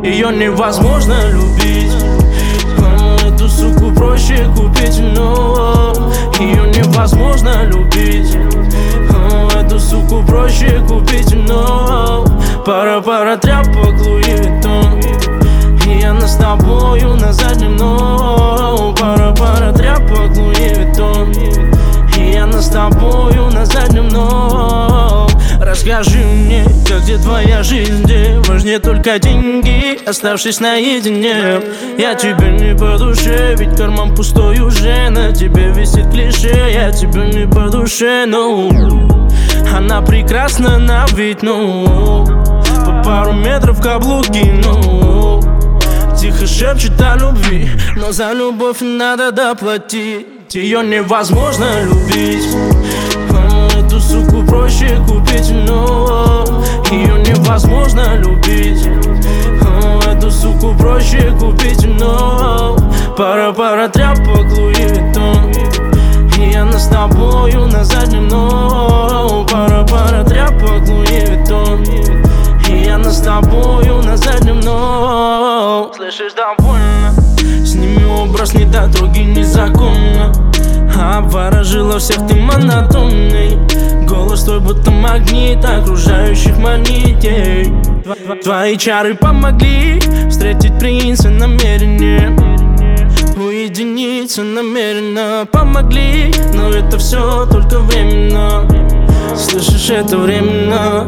Ее невозможно любить. Эту суку проще купить, но ее невозможно любить. Эту суку проще купить, но пара тряпок Луи Виттон, и она с тобою на заднем, но пара тряпок Луи Виттон, и она с тобою на заднем, но расскажи мне, где твоя жизнь, где важнее только деньги, оставшись наедине. Я тебе не по душе, ведь карман пустой уже, на тебе висит клише. Я тебе не по душе, но она прекрасна на вид, ну по пару метров каблуки, ну тихо шепчет о любви, но за любовь надо доплатить. Ее невозможно любить. Эту суку проще купить, но ее невозможно любить. Эту суку проще купить, но пара тряпок Луи Виттон, и она с тобою на заднем, но пара тряпок Луи Виттон, и она с тобою на заднем, но слышишь, довольно. Сними образ недотроги незаконно. Обворожила всех ты монотонный. Голос твой будто магнит окружающих манит. Твои чары помогли встретить принца намерение, уединиться намеренно помогли, но это все только временно. Слышишь, это временно.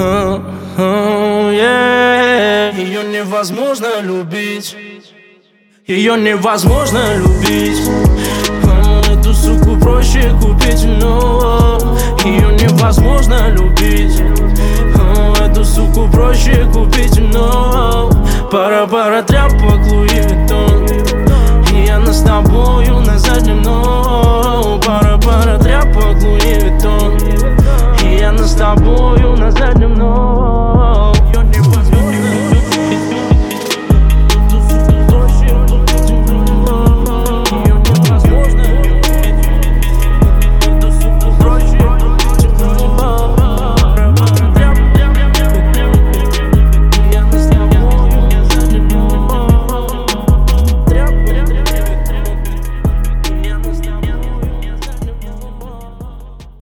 Ее невозможно любить. Ее невозможно любить. Эту суку проще купить, но ее невозможно любить. Эту суку проще купить, но пара